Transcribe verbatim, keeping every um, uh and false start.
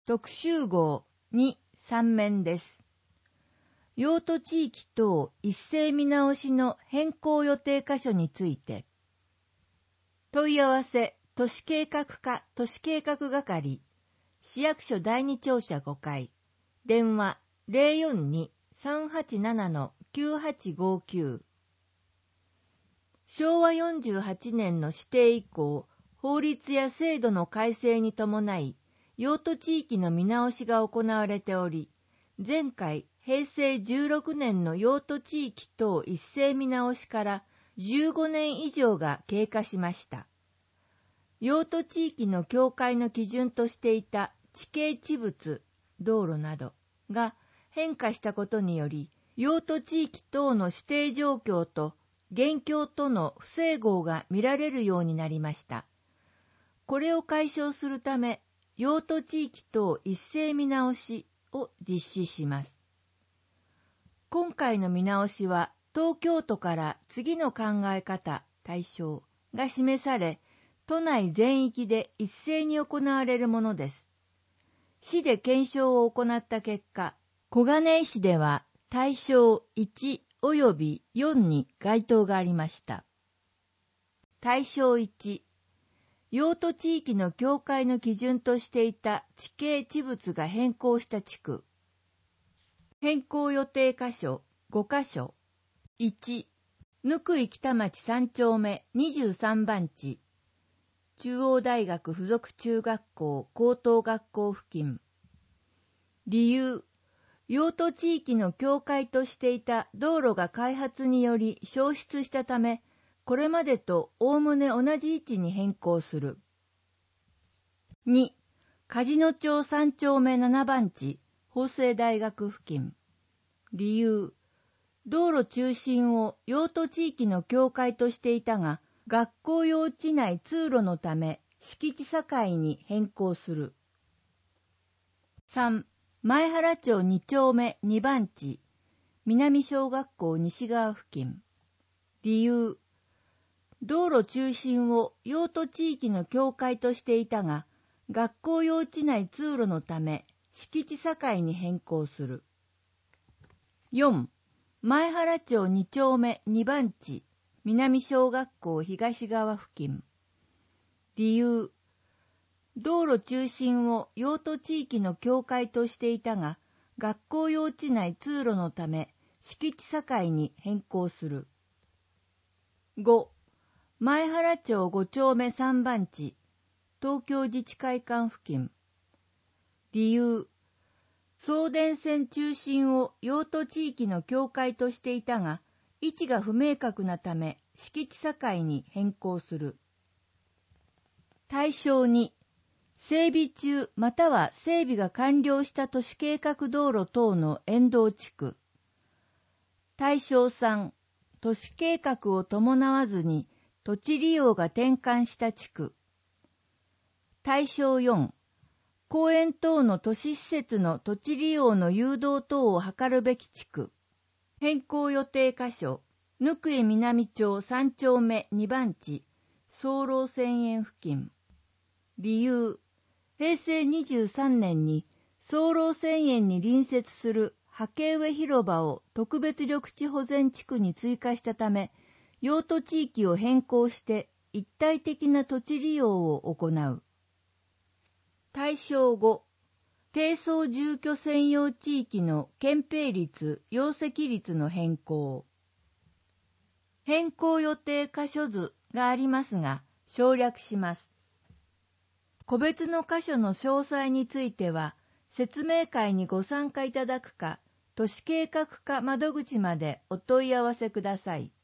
特集号にさん面です。用途地域等一斉見直しの変更予定箇所について、問い合わせ都市計画課都市計画係、市役所だいに庁舎ごかい、電話 ゼロよんに さんはちなな きゅうはちごきゅう。しょうわよんじゅうはちねんの指定以降、法律や制度の改正に伴い、用途地域の見直しが行われており、前回へいせいじゅうろくねんの用途地域等一斉見直しからじゅうごねん以上が経過しました。用途地域の境界の基準としていた地形地物、道路などが変化したことにより、用途地域等の指定状況と現況との不整合が見られるようになりました。これを解消するため、用途地域等一斉見直しを実施します。今回の見直しは、東京都から次の考え方、対象が示され、都内全域で一斉に行われるものです。市で検証を行った結果、小金井市では対象いちおよびよんに該当がありました。対象いち、用途地域の境界の基準としていた地形地物が変更した地区。変更予定箇所ごかしょ。いち、貫井北町さん丁目にじゅうさん番地。中央大学附属中学校高等学校付近。理由、用途地域の境界としていた道路が開発により消失したため、これまでとおおむね同じ位置に変更する。に、梶野町さん丁目なな番地、法政大学付近。理由、道路中心を用途地域の境界としていたが、学校用地内通路のため敷地境に変更する。さん、前原町に丁目に番地、南小学校西側付近。理由、道路中心を用途地域の境界としていたが、学校用地内通路のため敷地境に変更する。よん、前原町に丁目に番地、南小学校東側付近。理由、道路中心を用途地域の境界としていたが、学校用地内通路のため敷地境に変更する。ご、前原町ご丁目さん番地、東京自治会館付近。理由、送電線中心を用途地域の境界としていたが、位置が不明確なため敷地境に変更する。対象に、整備中または整備が完了した都市計画道路等の沿道地区。対象さん、都市計画を伴わずに土地利用が転換した地区。対象よん、公園等の都市施設の土地利用の誘導等を図るべき地区。変更予定箇所、貫井南町さん丁目に番地、総老千円付近。理由、へいせいにじゅうさんねんに総老千円に隣接する波上広場を特別緑地保全地区に追加したため、用途地域を変更して一体的な土地利用を行う。対象ご、低層住居専用地域の建蔽率、容積率の変更。変更予定箇所図がありますが、省略します。個別の箇所の詳細については、説明会にご参加いただくか、都市計画課窓口までお問い合わせください。